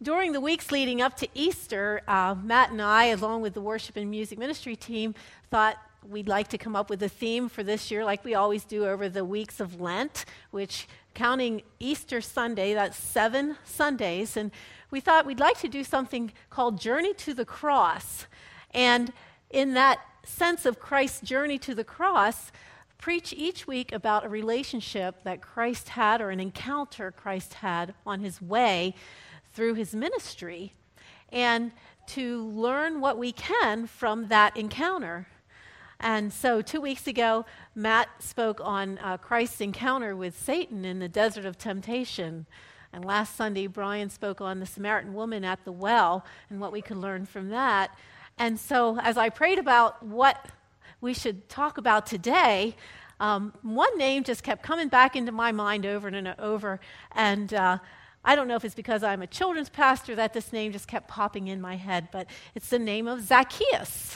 During the weeks leading up to Easter, Matt and I, along with the worship and music ministry team, thought we'd like to come up with a theme for this year, like we always do over the weeks of Lent, which, counting Easter Sunday, that's 7 Sundays, and we thought we'd like to do something called Journey to the Cross. And in that sense of Christ's journey to the cross, preach each week about a relationship that Christ had, or an encounter Christ had on his way through his ministry, and to learn what we can from that encounter. And so 2 weeks ago, Matt spoke on Christ's encounter with Satan in the desert of temptation. And last Sunday, Brian spoke on the Samaritan woman at the well and what we could learn from that. And so as I prayed about what we should talk about today, one name just kept coming back into my mind over and over. And I don't know if it's because I'm a children's pastor that this name just kept popping in my head, but it's the name of Zacchaeus.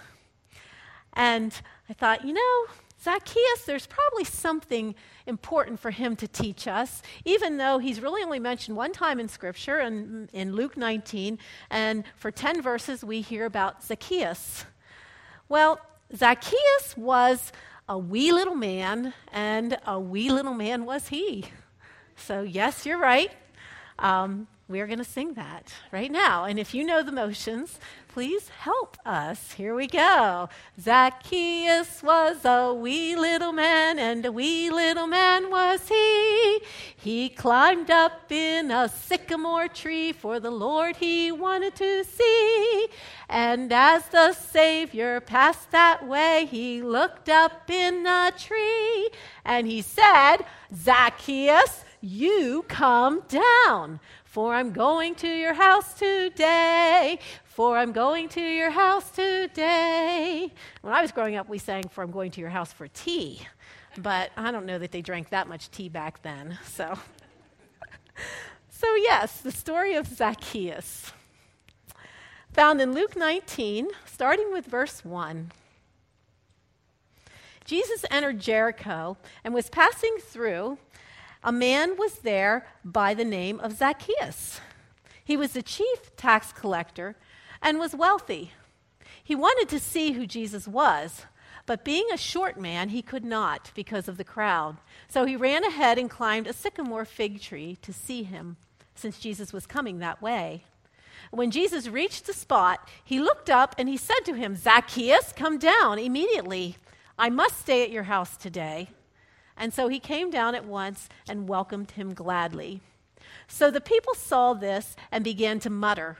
And I thought, Zacchaeus, there's probably something important for him to teach us, even though he's really only mentioned one time in Scripture, in Luke 19, and for 10 verses we hear about Zacchaeus. Well, Zacchaeus was a wee little man, and a wee little man was he. So yes, you're right. We're going to sing that right now. And if you know the motions, please help us. Here we go. Zacchaeus was a wee little man, and a wee little man was he. He climbed up in a sycamore tree, for the Lord he wanted to see. And as the Savior passed that way, he looked up in the tree, and he said, "Zacchaeus, you come down, for I'm going to your house today. For I'm going to your house today." When I was growing up, we sang, "For I'm going to your house for tea." But I don't know that they drank that much tea back then. So yes, the story of Zacchaeus, found in Luke 19, starting with verse 1. Jesus entered Jericho and was passing through. A man was there by the name of Zacchaeus. He was the chief tax collector and was wealthy. He wanted to see who Jesus was, but being a short man, he could not because of the crowd. So he ran ahead and climbed a sycamore fig tree to see him, since Jesus was coming that way. When Jesus reached the spot, he looked up and he said to him, "Zacchaeus, come down immediately. I must stay at your house today." And so he came down at once and welcomed him gladly. So the people saw this and began to mutter,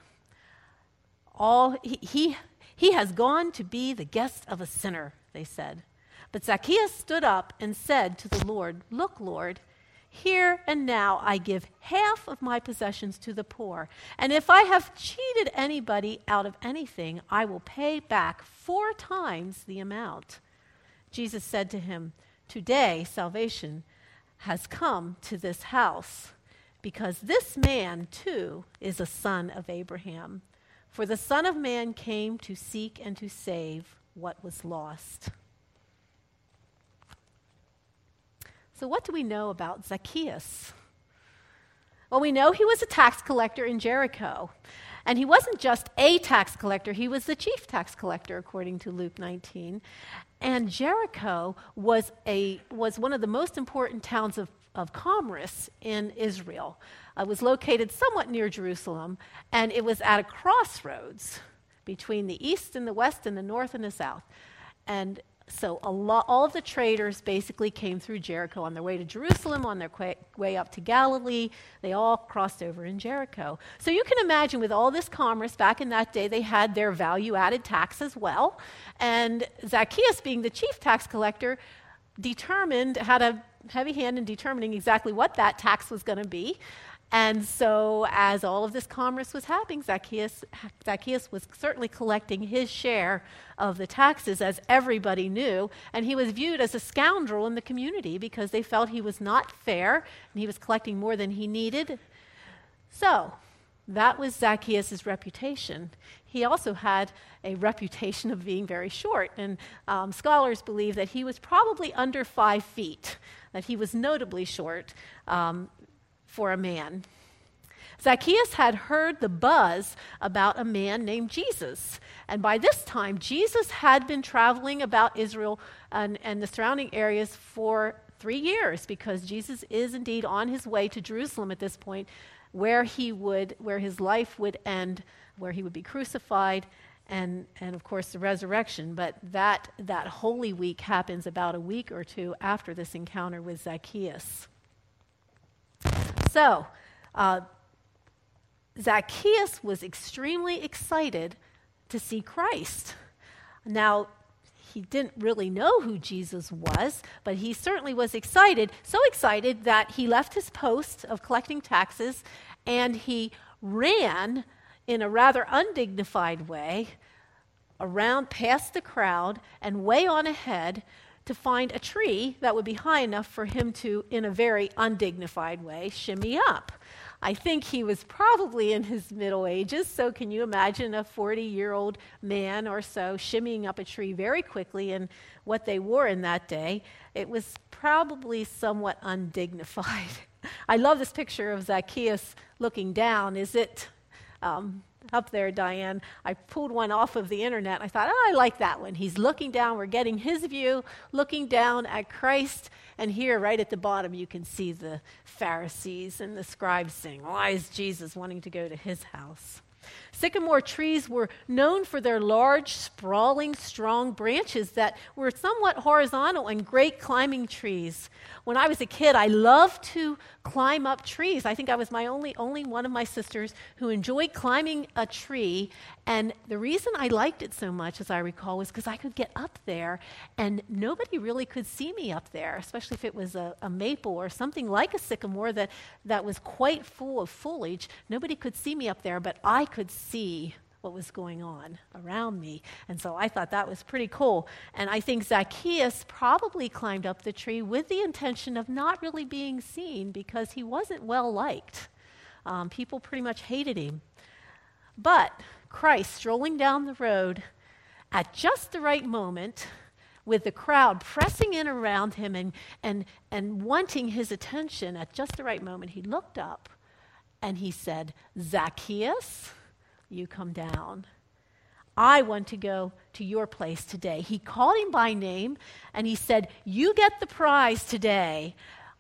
He has gone to be the guest of a sinner," they said. But Zacchaeus stood up and said to the Lord, "Look, Lord, here and now I give half of my possessions to the poor. And if I have cheated anybody out of anything, I will pay back 4 times the amount." Jesus said to him, "Today salvation has come to this house, because this man too is a son of Abraham. For the Son of Man came to seek and to save what was lost." So what do we know about Zacchaeus? Well, we know he was a tax collector in Jericho. And he wasn't just a tax collector, he was the chief tax collector, according to Luke 19. And Jericho was one of the most important towns of commerce in Israel. It was located somewhat near Jerusalem, and it was at a crossroads between the east and the west and the north and the south. And so all of the traders basically came through Jericho on their way to Jerusalem, on their way up to Galilee. They all crossed over in Jericho. So you can imagine, with all this commerce back in that day, they had their value-added tax as well. And Zacchaeus, being the chief tax collector, had a heavy hand in determining exactly what that tax was going to be. And so as all of this commerce was happening, Zacchaeus was certainly collecting his share of the taxes, as everybody knew, and he was viewed as a scoundrel in the community because they felt he was not fair and he was collecting more than he needed. So that was Zacchaeus' reputation. He also had a reputation of being very short, and scholars believe that he was probably under 5 feet, that he was notably short for a man. Zacchaeus had heard the buzz about a man named Jesus. And by this time, Jesus had been traveling about Israel and the surrounding areas for 3 years, because Jesus is indeed on his way to Jerusalem at this point, where his life would end, where he would be crucified, and of course the resurrection. But that Holy Week happens about a week or two after this encounter with Zacchaeus. So, Zacchaeus was extremely excited to see Christ. Now, he didn't really know who Jesus was, but he certainly was excited, so excited that he left his post of collecting taxes and he ran in a rather undignified way around past the crowd and way on ahead to find a tree that would be high enough for him to, in a very undignified way, shimmy up. I think he was probably in his middle ages, so can you imagine a 40-year-old man or so shimmying up a tree very quickly in what they wore in that day? It was probably somewhat undignified. I love this picture of Zacchaeus looking down. Is it up there, Diane? I pulled one off of the internet. I thought, I like that one. He's looking down. We're getting his view, looking down at Christ. And here, right at the bottom, you can see the Pharisees and the scribes saying, why is Jesus wanting to go to his house? Sycamore trees were known for their large, sprawling, strong branches that were somewhat horizontal and great climbing trees. When I was a kid, I loved to climb up trees. I think I was my only one of my sisters who enjoyed climbing a tree. And the reason I liked it so much, as I recall, was because I could get up there and nobody really could see me up there, especially if it was a maple or something like a sycamore that was quite full of foliage. Nobody could see me up there, but I could see what was going on around me. And so I thought that was pretty cool. And I think Zacchaeus probably climbed up the tree with the intention of not really being seen, because he wasn't well liked. People pretty much hated him. But Christ, strolling down the road at just the right moment, with the crowd pressing in around him and wanting his attention, at just the right moment, he looked up and he said, Zacchaeus, you come down. I want to go to your place today. He called him by name and he said, you get the prize today.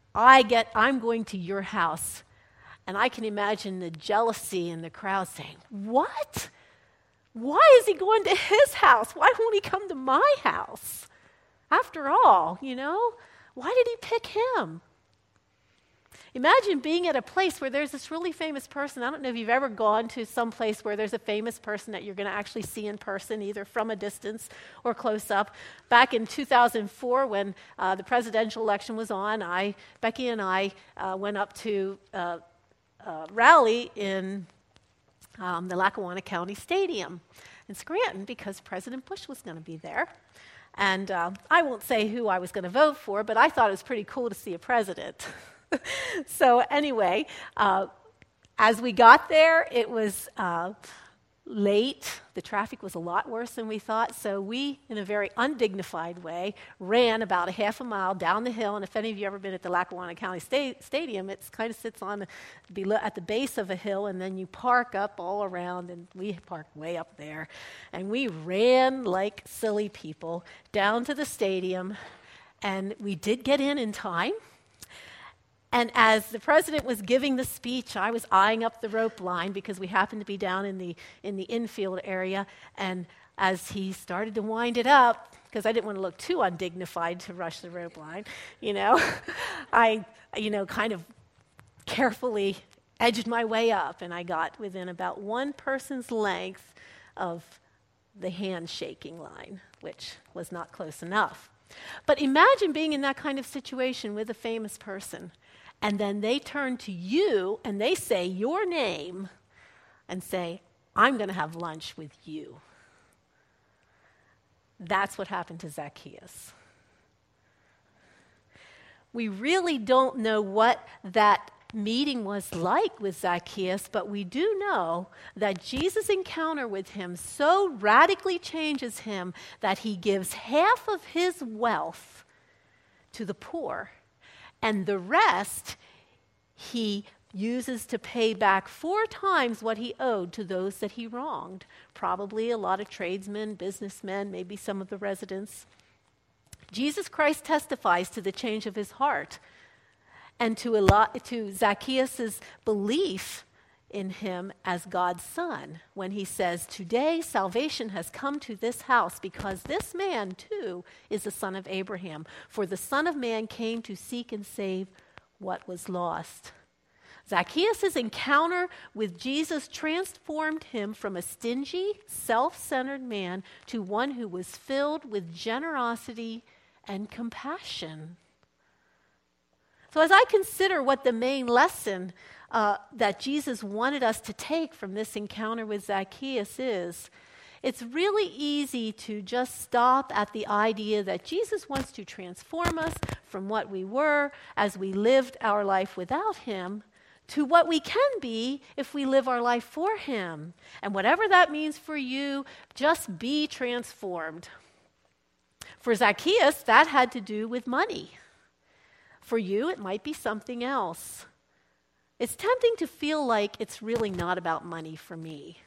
I'm going to your house. And I can imagine the jealousy in the crowd saying, what? Why is he going to his house? Why won't he come to my house? After all, why did he pick him? Imagine being at a place where there's this really famous person. I don't know if you've ever gone to some place where there's a famous person that you're going to actually see in person, either from a distance or close up. Back in 2004, when the presidential election was on, Becky and I went up to a rally in the Lackawanna County Stadium in Scranton, because President Bush was going to be there. And I won't say who I was going to vote for, but I thought it was pretty cool to see a president. So anyway, as we got there, it was late. The traffic was a lot worse than we thought, so we, in a very undignified way, ran about a half a mile down the hill. And if any of you ever been at the Lackawanna County Stadium, it kind of sits at the base of a hill, and then you park up all around, and we parked way up there. And we ran like silly people down to the stadium, and we did get in time. And as the president was giving the speech, I was eyeing up the rope line because we happened to be down in the infield area. And as he started to wind it up, because I didn't want to look too undignified to rush the rope line, I kind of carefully edged my way up, and I got within about one person's length of the handshaking line, which was not close enough. But imagine being in that kind of situation with a famous person. And then they turn to you and they say your name and say, I'm going to have lunch with you. That's what happened to Zacchaeus. We really don't know what that meeting was like with Zacchaeus, but we do know that Jesus' encounter with him so radically changes him that he gives half of his wealth to the poor, and the rest he uses to pay back 4 times what he owed to those that he wronged. Probably a lot of tradesmen, businessmen, maybe some of the residents. Jesus Christ testifies to the change of his heart and to Zacchaeus' belief in him as God's son when he says, "Today salvation has come to this house because this man too is the son of Abraham. For the Son of Man came to seek and save what was lost." Zacchaeus' encounter with Jesus transformed him from a stingy, self-centered man to one who was filled with generosity and compassion. So as I consider what the main lesson that Jesus wanted us to take from this encounter with Zacchaeus is, it's really easy to just stop at the idea that Jesus wants to transform us from what we were as we lived our life without him to what we can be if we live our life for him. And whatever that means for you, just be transformed. For Zacchaeus, that had to do with money. For you, it might be something else. It's tempting to feel like it's really not about money for me.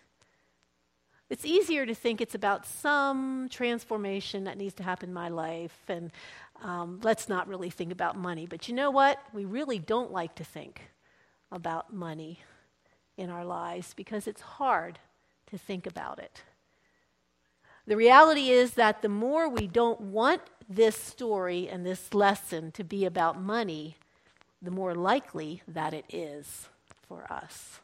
It's easier to think it's about some transformation that needs to happen in my life, and let's not really think about money. But you know what? We really don't like to think about money in our lives because it's hard to think about it. The reality is that the more we don't want this story and this lesson to be about money, the more likely that it is for us.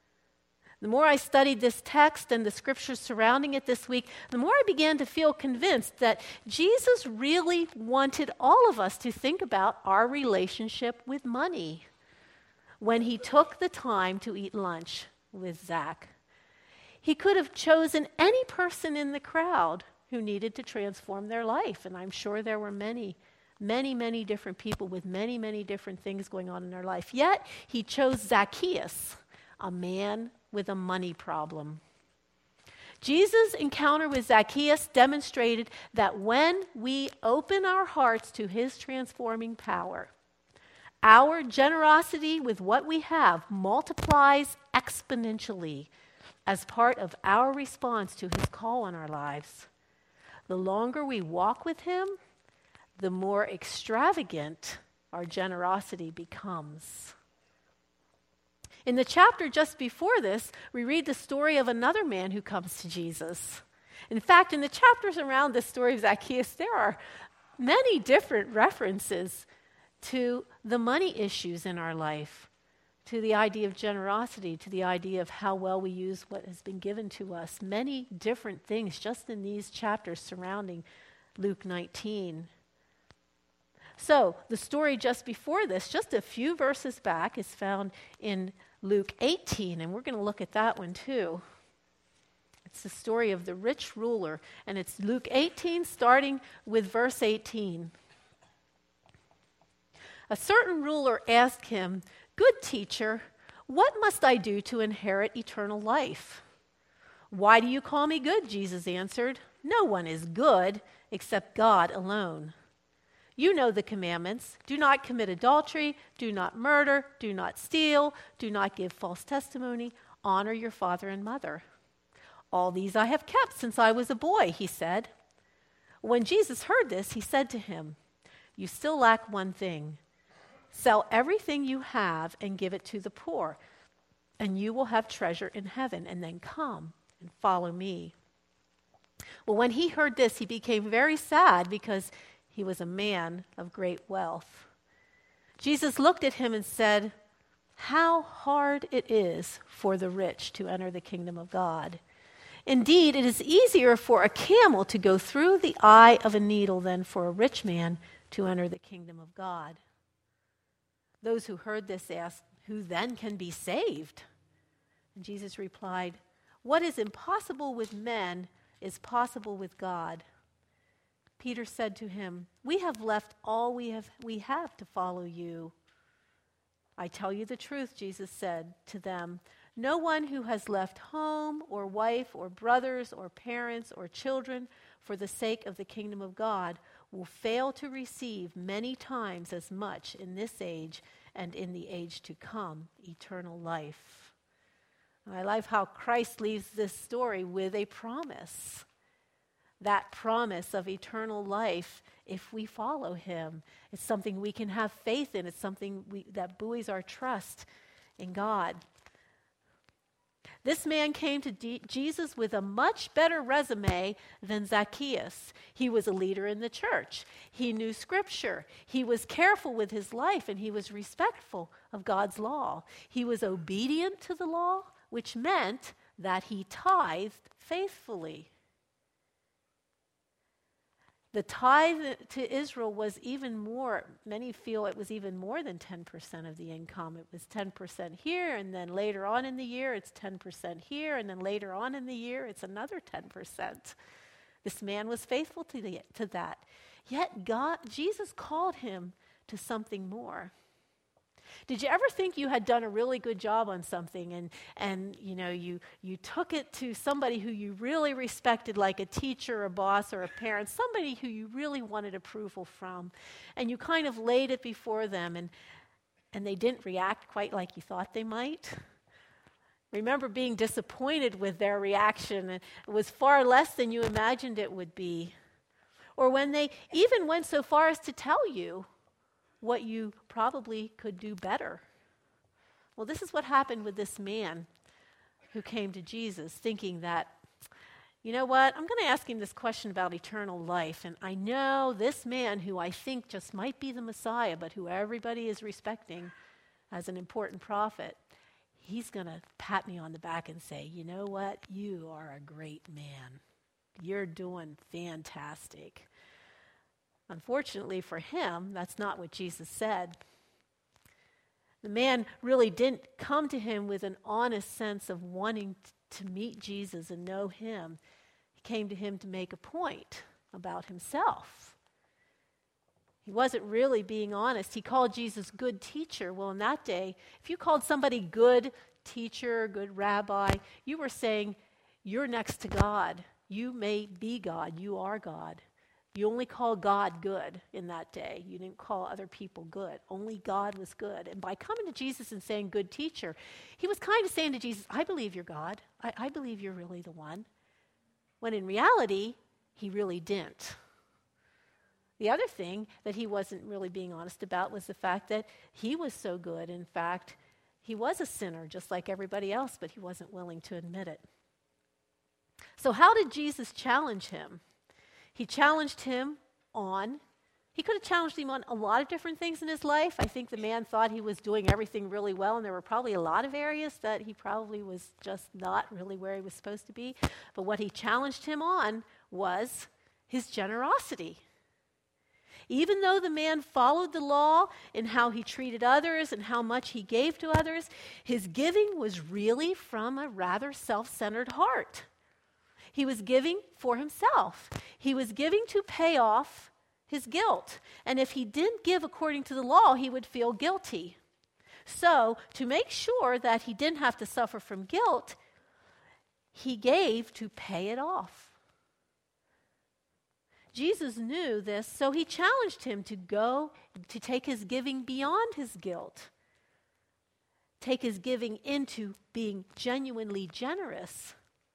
The more I studied this text and the scriptures surrounding it this week, the more I began to feel convinced that Jesus really wanted all of us to think about our relationship with money when he took the time to eat lunch with Zach. He could have chosen any person in the crowd who needed to transform their life, and I'm sure there were many different people with many different things going on in their life. Yet, he chose Zacchaeus, a man with a money problem. Jesus' encounter with Zacchaeus demonstrated that when we open our hearts to his transforming power, our generosity with what we have multiplies exponentially as part of our response to his call on our lives. The longer we walk with him, the more extravagant our generosity becomes. In the chapter just before this, we read the story of another man who comes to Jesus. In fact, in the chapters around the story of Zacchaeus, there are many different references to the money issues in our life, to the idea of generosity, to the idea of how well we use what has been given to us. Many different things just in these chapters surrounding Luke 19. So, the story just before this, just a few verses back, is found in Luke 18, and we're going to look at that one too. It's the story of the rich ruler, and it's Luke 18, starting with verse 18. A certain ruler asked him, "Good teacher, what must I do to inherit eternal life?" "Why do you call me good?" Jesus answered. "No one is good except God alone. You know the commandments. Do not commit adultery, do not murder, do not steal, do not give false testimony, honor your father and mother." "All these I have kept since I was a boy," he said. When Jesus heard this, he said to him, "You still lack one thing. Sell everything you have and give it to the poor, and you will have treasure in heaven, and then come and follow me." Well, when he heard this, he became very sad because he was a man of great wealth. Jesus looked at him and said, "How hard it is for the rich to enter the kingdom of God. Indeed, it is easier for a camel to go through the eye of a needle than for a rich man to enter the kingdom of God." Those who heard this asked, "Who then can be saved?" And Jesus replied, "What is impossible with men is possible with God." Peter said to him, "We have left all we have to follow you." "I tell you the truth," Jesus said to them, "no one who has left home or wife or brothers or parents or children for the sake of the kingdom of God will fail to receive many times as much in this age and in the age to come, eternal life. And I love how Christ leaves this story with a promise. That promise of eternal life if we follow him. It's something we can have faith in. It's something that buoys our trust in God. This man came to Jesus with a much better resume than Zacchaeus. He was a leader in the church. He knew Scripture. He was careful with his life, and he was respectful of God's law. He was obedient to the law, which meant that he tithed faithfully. The tithe to Israel was even more, many feel it was even more than 10% of the income. It was 10% here, and then later on in the year, it's 10% here, and then later on in the year, it's another 10%. This man was faithful to that. Yet Jesus called him to something more. Did you ever think you had done a really good job on something and you took it to somebody who you really respected, like a teacher, a boss, or a parent, somebody who you really wanted approval from, and you kind of laid it before them and they didn't react quite like you thought they might? Remember being disappointed with their reaction, and it was far less than you imagined it would be. Or when they even went so far as to tell you what you probably could do better. Well, this is what happened with this man who came to Jesus thinking that, you know what, I'm going to ask him this question about eternal life, and I know this man who I think just might be the Messiah, but who everybody is respecting as an important prophet, he's going to pat me on the back and say, you know what, you are a great man. You're doing fantastic. Unfortunately for him, that's not what Jesus said. The man really didn't come to him with an honest sense of wanting to meet Jesus and know him. He came to him to make a point about himself. He wasn't really being honest. He called Jesus good teacher. Well, in that day, if you called somebody good teacher, good rabbi, you were saying, you're next to God. You may be God. You are God. You only call God good in that day. You didn't call other people good. Only God was good. And by coming to Jesus and saying, good teacher, he was kind of saying to Jesus, I believe you're God. I believe you're really the one. When in reality, he really didn't. The other thing that he wasn't really being honest about was the fact that he was so good. In fact, he was a sinner just like everybody else, but he wasn't willing to admit it. So how did Jesus challenge him? He challenged him he could have challenged him on a lot of different things in his life. I think the man thought he was doing everything really well, and there were probably a lot of areas that he probably was just not really where he was supposed to be. But what he challenged him on was his generosity. Even though the man followed the law in how he treated others and how much he gave to others, his giving was really from a rather self-centered heart. He was giving for himself. He was giving to pay off his guilt. And if he didn't give according to the law, he would feel guilty. So, to make sure that he didn't have to suffer from guilt, he gave to pay it off. Jesus knew this, so he challenged him to go to take his giving beyond his guilt. Take his giving into being genuinely generous.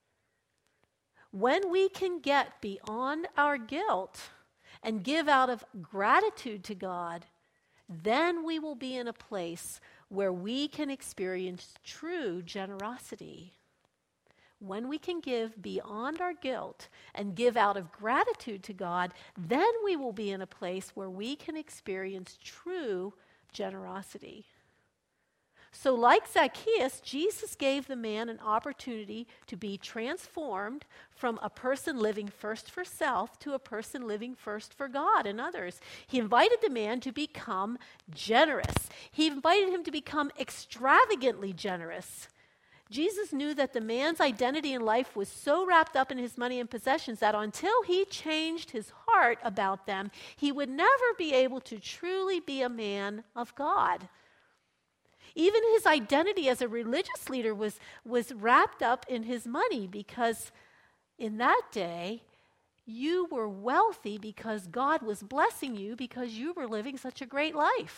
When we can get beyond our guilt and give out of gratitude to God, then we will be in a place where we can experience true generosity. When we can give beyond our guilt and give out of gratitude to God, then we will be in a place where we can experience true generosity. So like Zacchaeus, Jesus gave the man an opportunity to be transformed from a person living first for self to a person living first for God and others. He invited the man to become generous. He invited him to become extravagantly generous. Jesus knew that the man's identity in life was so wrapped up in his money and possessions that until he changed his heart about them, he would never be able to truly be a man of God. Even his identity as a religious leader was wrapped up in his money, because in that day, you were wealthy because God was blessing you because you were living such a great life.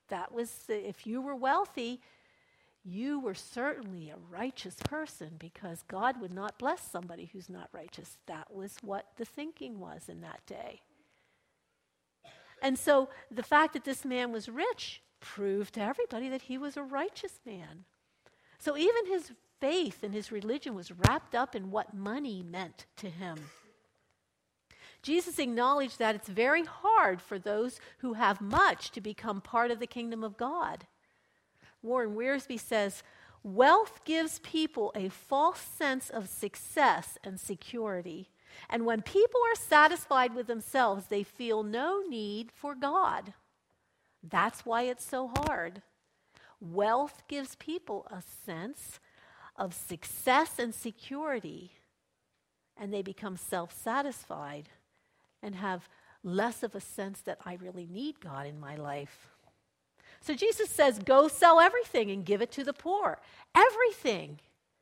If you were wealthy, you were certainly a righteous person because God would not bless somebody who's not righteous. That was what the thinking was in that day. And so the fact that this man was rich proved to everybody that he was a righteous man. So even his faith and his religion was wrapped up in what money meant to him. Jesus acknowledged that it's very hard for those who have much to become part of the kingdom of God. Warren Wiersbe says, wealth gives people a false sense of success and security. And when people are satisfied with themselves, they feel no need for God. That's why it's so hard. Wealth gives people a sense of success and security, and they become self-satisfied and have less of a sense that I really need God in my life. So Jesus says, go sell everything and give it to the poor. Everything.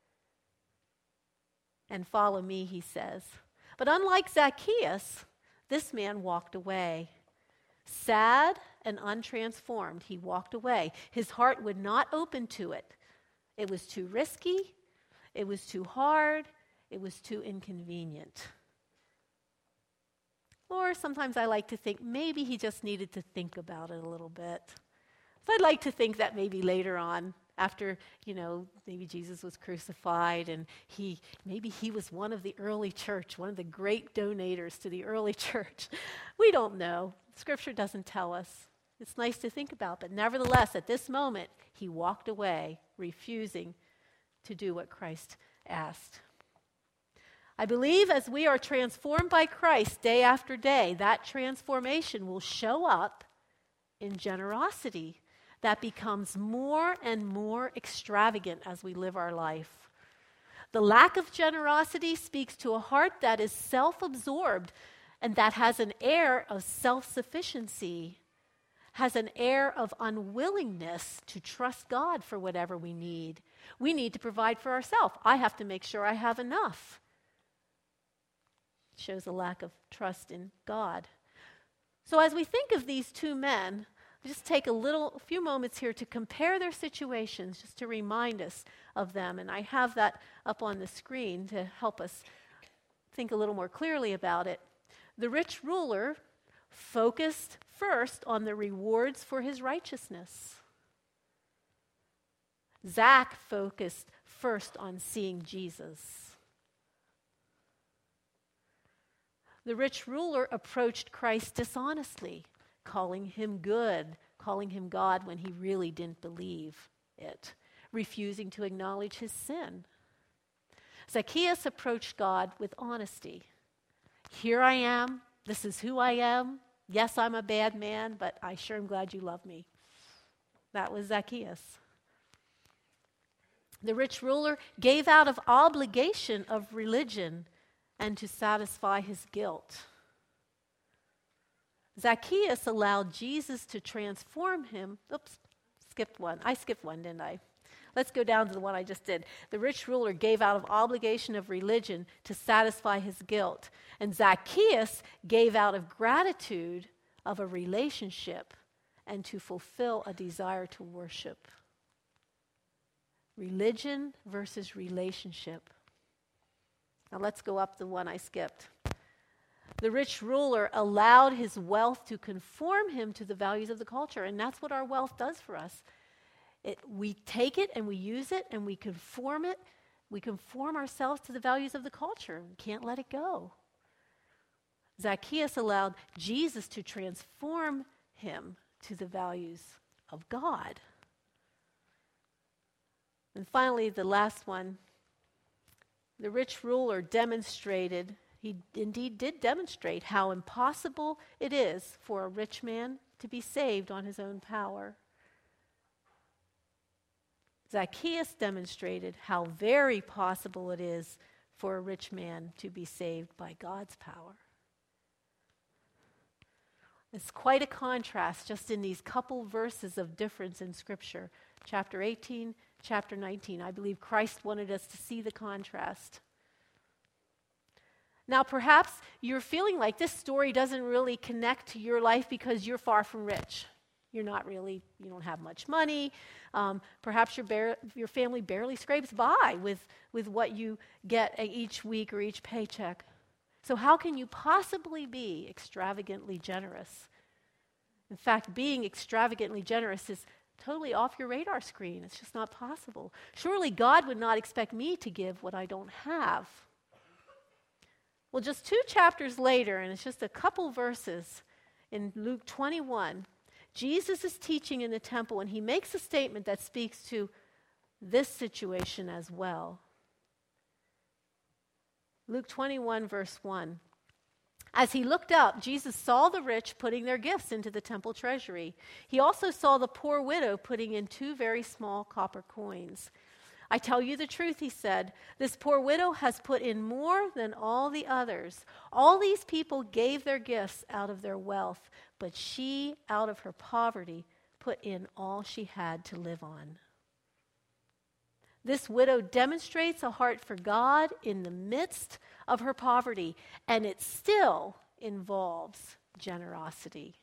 And follow me, he says. But unlike Zacchaeus, this man walked away. Sad and untransformed, he walked away. His heart would not open to it. It was too risky. It was too hard. It was too inconvenient. Or sometimes I like to think maybe he just needed to think about it a little bit. So I'd like to think that maybe later on, after, maybe Jesus was crucified and maybe he was one of the early church, one of the great donators to the early church. We don't know. Scripture doesn't tell us. It's nice to think about, but nevertheless, at this moment, he walked away, refusing to do what Christ asked. I believe as we are transformed by Christ day after day, that transformation will show up in generosity that becomes more and more extravagant as we live our life. The lack of generosity speaks to a heart that is self-absorbed and that has an air of self-sufficiency, has an air of unwillingness to trust God for whatever we need. We need to provide for ourselves. I have to make sure I have enough. It shows a lack of trust in God. So as we think of these two men, just take a few moments here to compare their situations, just to remind us of them. And I have that up on the screen to help us think a little more clearly about it. The rich ruler focused first on the rewards for his righteousness. Zach focused first on seeing Jesus. The rich ruler approached Christ dishonestly, calling him good, calling him God when he really didn't believe it, refusing to acknowledge his sin. Zacchaeus approached God with honesty. Here I am. This is who I am. Yes, I'm a bad man, but I sure am glad you love me. That was Zacchaeus. The rich ruler gave out of obligation of religion and to satisfy his guilt. Zacchaeus allowed Jesus to transform him. Oops, skipped one. I skipped one, didn't I? Let's go down to the one I just did. The rich ruler gave out of obligation of religion to satisfy his guilt. And Zacchaeus gave out of gratitude of a relationship and to fulfill a desire to worship. Religion versus relationship. Now let's go up the one I skipped. The rich ruler allowed his wealth to conform him to the values of the culture, and that's what our wealth does for us. We take it and we use it and we conform it. We conform ourselves to the values of the culture. We can't let it go. Zacchaeus allowed Jesus to transform him to the values of God. And finally, the last one, the rich ruler demonstrated, he indeed did demonstrate how impossible it is for a rich man to be saved on his own power. Zacchaeus demonstrated how very possible it is for a rich man to be saved by God's power. It's quite a contrast just in these couple verses of difference in Scripture. Chapter 18, chapter 19. I believe Christ wanted us to see the contrast. Now, perhaps you're feeling like this story doesn't really connect to your life because you're far from rich. you don't have much money. Perhaps your family barely scrapes by with what you get each week or each paycheck. So how can you possibly be extravagantly generous? In fact, being extravagantly generous is totally off your radar screen. It's just not possible. Surely God would not expect me to give what I don't have. Well, just 2 chapters later, and it's just a couple verses in Luke 21, Jesus is teaching in the temple, and he makes a statement that speaks to this situation as well. Luke 21, verse 1. As he looked up, Jesus saw the rich putting their gifts into the temple treasury. He also saw the poor widow putting in 2 very small copper coins. I tell you the truth, he said, this poor widow has put in more than all the others. All these people gave their gifts out of their wealth, but she, out of her poverty, put in all she had to live on. This widow demonstrates a heart for God in the midst of her poverty, and it still involves generosity.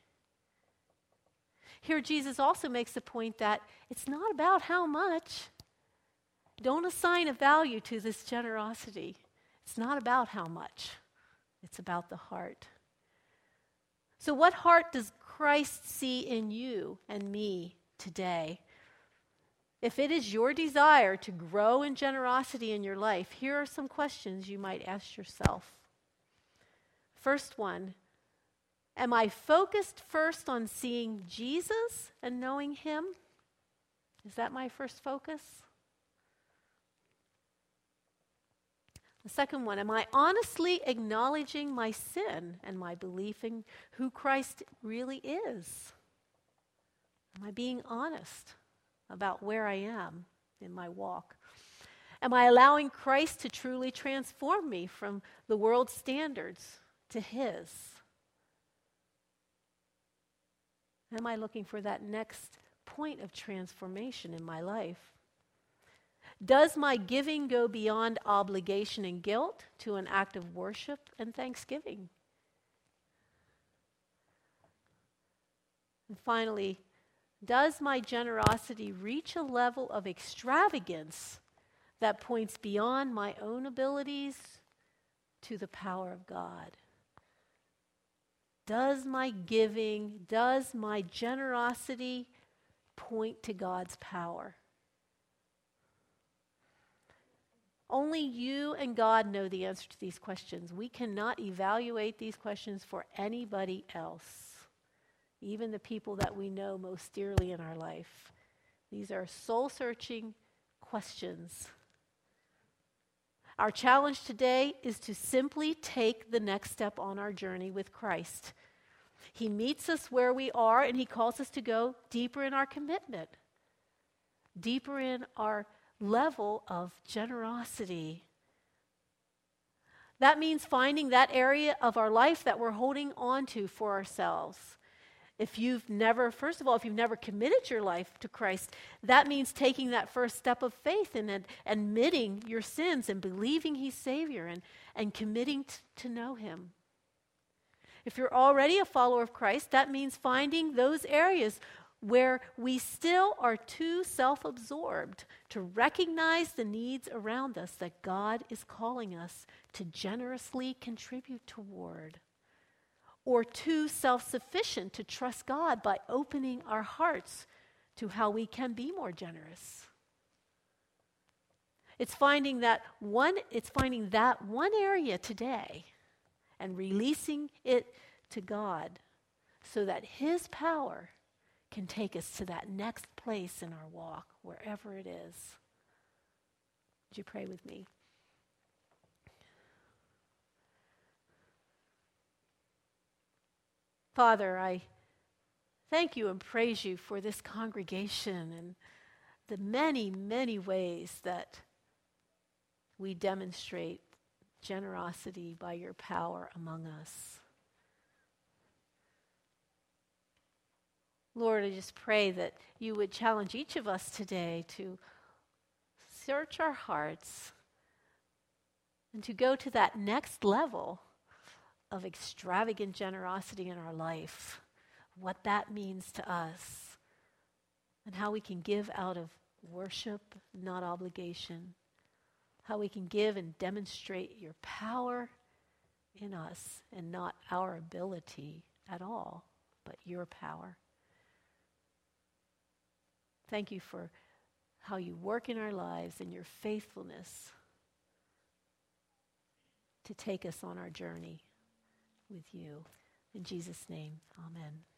Here, Jesus also makes the point that it's not about how much. Don't assign a value to this generosity. It's not about how much. It's about the heart. So what heart does Christ see in you and me today? If it is your desire to grow in generosity in your life, here are some questions you might ask yourself. First one, am I focused first on seeing Jesus and knowing him? Is that my first focus? The second one, am I honestly acknowledging my sin and my belief in who Christ really is? Am I being honest about where I am in my walk? Am I allowing Christ to truly transform me from the world's standards to his? Am I looking for that next point of transformation in my life? Does my giving go beyond obligation and guilt to an act of worship and thanksgiving? And finally, does my generosity reach a level of extravagance that points beyond my own abilities to the power of God? Does my giving, does my generosity point to God's power? Only you and God know the answer to these questions. We cannot evaluate these questions for anybody else, even the people that we know most dearly in our life. These are soul-searching questions. Our challenge today is to simply take the next step on our journey with Christ. He meets us where we are, and he calls us to go deeper in our commitment, deeper in our level of generosity. That means finding that area of our life that we're holding on to for ourselves. If you've never committed your life to Christ, that means taking that first step of faith and admitting your sins and believing he's Savior and committing to know him. If you're already a follower of Christ, that means finding those areas where we still are too self-absorbed to recognize the needs around us that God is calling us to generously contribute toward, or too self-sufficient to trust God by opening our hearts to how we can be more generous. It's finding that one area today and releasing it to God so that his power can take us to that next place in our walk, wherever it is. Would you pray with me? Father, I thank you and praise you for this congregation and the many, many ways that we demonstrate generosity by your power among us. Lord, I just pray that you would challenge each of us today to search our hearts and to go to that next level of extravagant generosity in our life, what that means to us, and how we can give out of worship, not obligation, how we can give and demonstrate your power in us and not our ability at all, but your power. Thank you for how you work in our lives and your faithfulness to take us on our journey with you. In Jesus' name, amen.